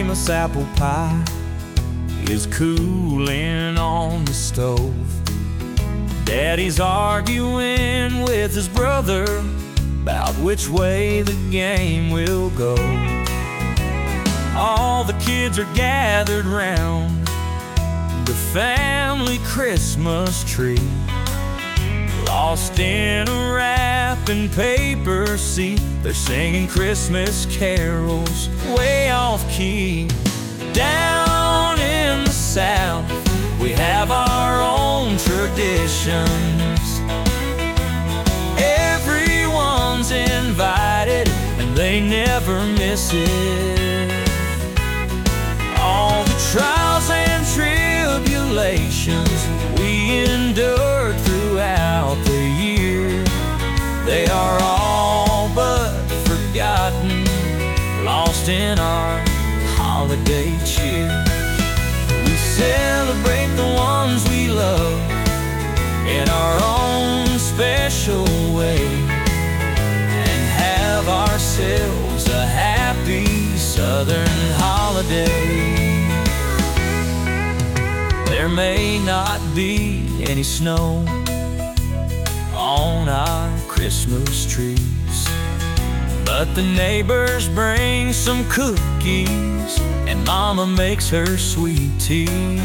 famous apple pie is cooling on the stove. Daddy's arguing with his brother about which way the game will go. All the kids are gathered round the family Christmas tree, lost in a wrapping paper sea. They're singing Christmas carols way off key. Down in the South, we have our own traditions. Everyone's invited and they never miss it. All the trials and tribulations we endured throughout the year, they are all but forgotten, lost in our holiday cheer. We celebrate the ones we love in our own special way, and have ourselves a happy Southern holiday. There may not be any snow on our Christmas trees, but the neighbors bring some cookies and Mama makes her sweet tea.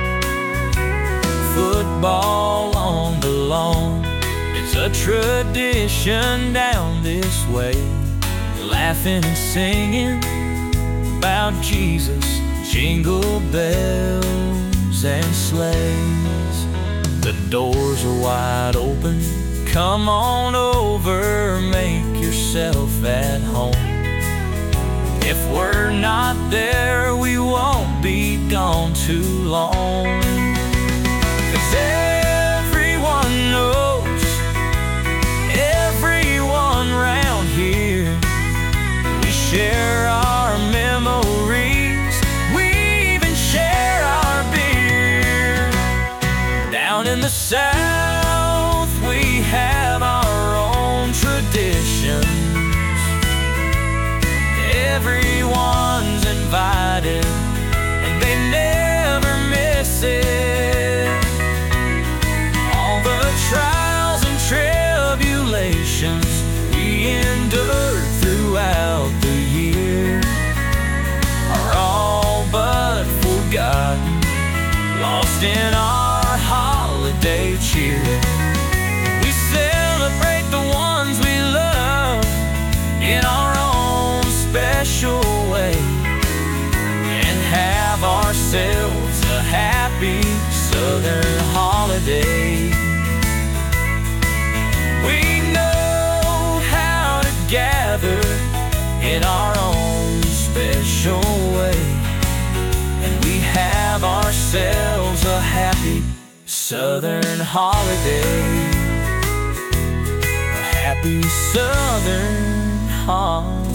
Football on the lawn, it's a tradition down this way, laughing and singing about Jesus, jingle bells and sleighs. The doors are wide open, come on over, make yourself at home. If we're not there, we won't be gone too long. 'Cause everyone knows everyone round here. We share our memories, we even share our beer. Down in the South, we have our own traditions. Everyone's invited and they never miss it. All the trials and tribulations we endured throughout the year are all but forgotten, lost in our holiday cheer. We celebrate the ones we love in our own special way, and have ourselves a happy Southern holiday. We know how to gather in our own special way, and we have ourselves a happy Southern holiday. A happy Southern holiday.